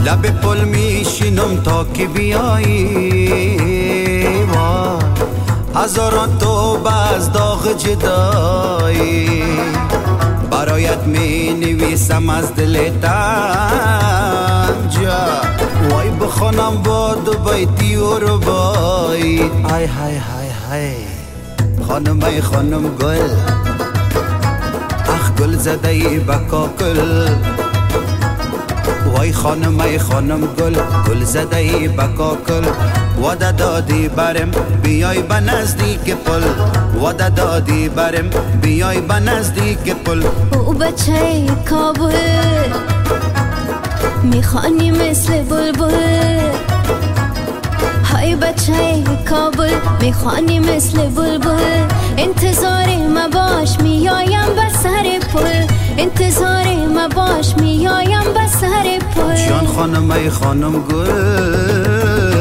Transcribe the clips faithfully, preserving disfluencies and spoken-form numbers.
لب پل میشینم تا که بیایی وای هزاران توبه از داغ جدایی برایت می نویسم از دل تنجا وای بخونم با دو بیتی و ربایی های های های های خانم ای خانم گل اخ گل زده ای بکاکل وای خانم ای خانم گل گل زده ای بکاکل وعده دادی برم بیای به نزدیک پل وعده دادی برم بیای به نزدیک پل او بچه کابل میخوانی مثل بلبل های بچه کابل میخوانی مثل بلبل انتظار ما باش میایم به سر پل انتظار ما باش میایم به سر پل جان خانم ای خانم گل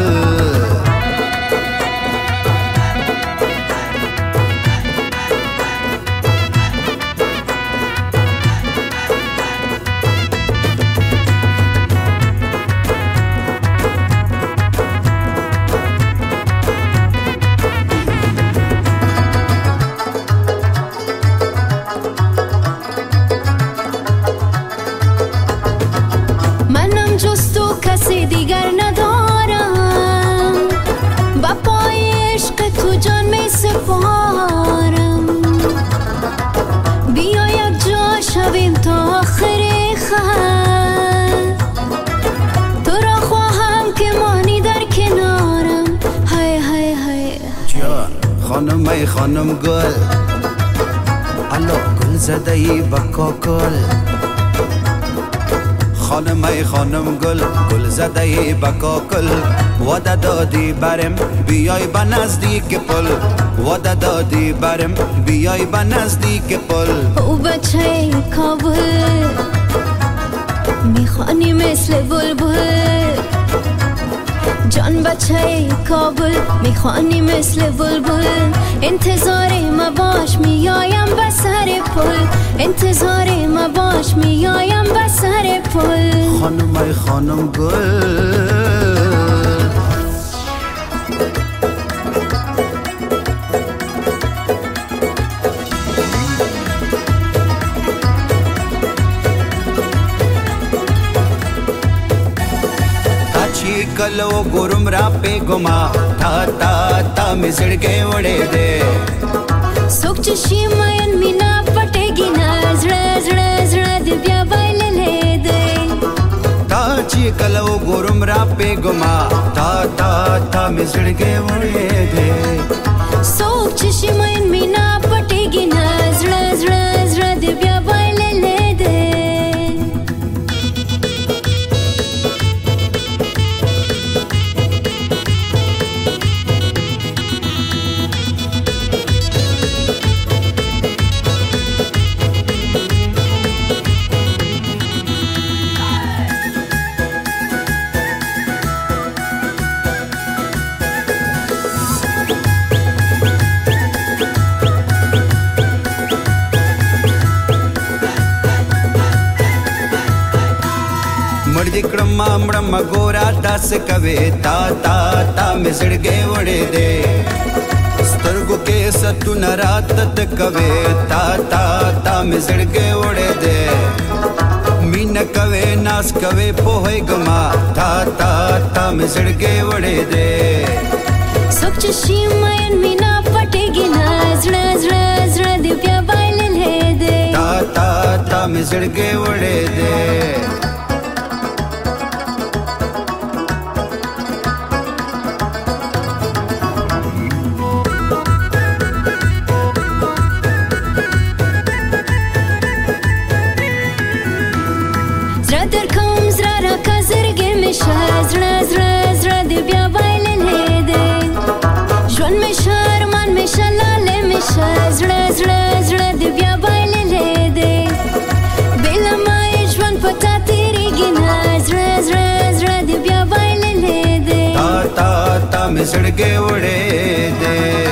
جز تو کسی دیگر ندارم با پای عشق تو جان می سپارم بیا یک جا شویم تا آخر خط تو را خواهم که مانی در کنارم های های های جان خانم ای خانم گل الو گل زده ای بکاکل خانم ای خانم گل گل زده ای بکاکل وعده دادی برم بیای به نزدیک پل وعده دادی برم بیای به نزدیک پل او بچه کابل میخوانی مثل بلبل جان بچه کابل میخوانی مثل بلبل انتظار ما باش میایم به سر پل انتظار ما باش میایم به سر پل خانم ای خانم گل कलो गुरुम रापे गुमा था था था मिसड़ के उड़े दे सुख चशी मयन मीना पटेगी ना जड़ा जड़ा जड़ा दिव्या बाइल ले दे ताची कलो गुरुम रापे गुमा था था था मिसड़ के उड़े दे सुख चशी मयन मीना पटेगी ना जड़ा जड़ा जड़ा दिव्या बाइल ले दे मर्दिकड़म्मा मड़म्मा गोरा दास कवे ता ता ता मिसड़ के उड़े दे स्तर्गु के सतु नरातत कवे ता ता ता मिसड़ के उड़े दे मीन कवे नास कवे पोहे गमा ता ता ता मिसड़ के उड़े दे सुख चशी मयन मीना पटेगी ना जड़ा जड़ा जड़ा दिव्या बाइल ले दे ता ता ता मिसड़ के उड़े दे در کم زرا را کزرگه میشه زرا زرا زرا دی بیا بایل لیده جوان میشه رمان میشه لاله میشه زرا زرا زرا دی بیا بایل لیده بیلا مای جوان پتا تیری گینا زرا زرا زرا دی بیا بایل لیده تا تا تا मिसड़ के उड़े दे